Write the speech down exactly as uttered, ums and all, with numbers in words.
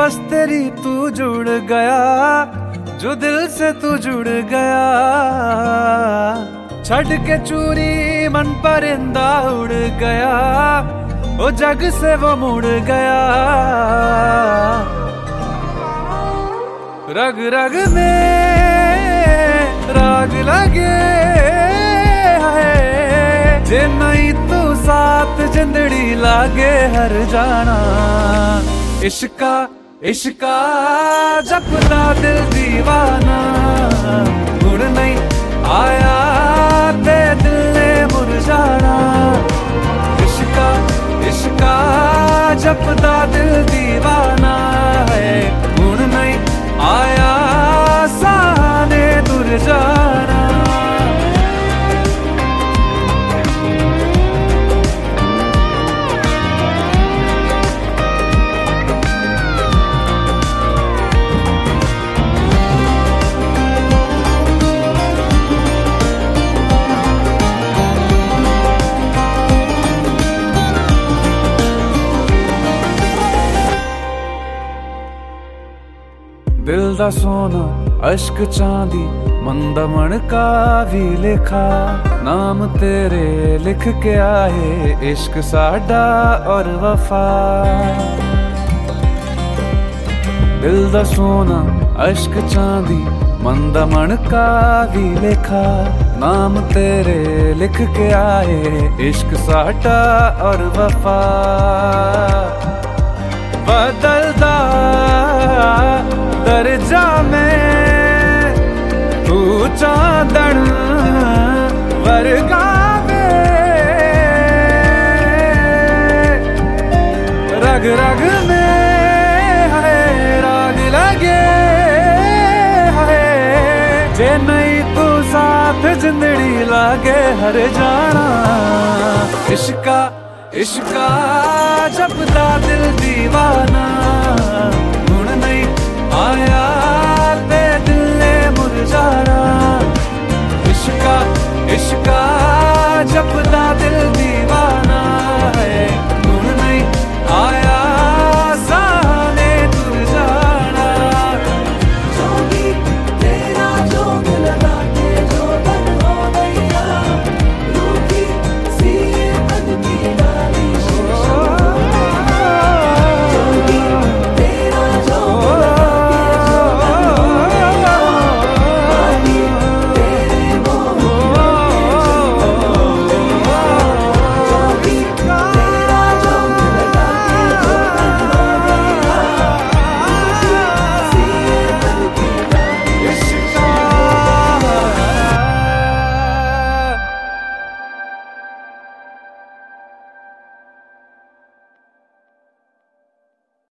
बस तेरी तू जुड़ गया, जो दिल से तू जुड़ गया। छड़ के चूरी मन परिंदा उड़ गया, ओ जग से वो मुड़ गया। रग रग में राग लगे है, जे नहीं तू साथ जिंदड़ी लागे हर जाना। इश्का इश्का जपदा दिल दीवाना, गुण नहीं आया ते दिल ने मुरझाना। इश्का इश्का जपदा दिल दीवाना है, गुण नहीं आया साने दूर जाना। दिल दा सोना अश्क चांदी मंदा मणका भी लिखा, नाम तेरे लिख के आए इश्क साडा और वफा। दिल दा सोना अश्क चांदी मंदा मणका भी लिखा, नाम तेरे लिख के आए इश्क साडा और वफा। बदलदा दर्जा में तू चांदन वर्गा वे, रग रग में है राग लगे है, जे नहीं तू साथ जिंदड़ी लागे हर जाना। इश्का इश्का जपदा दिल दीवाना, गुण नहीं आया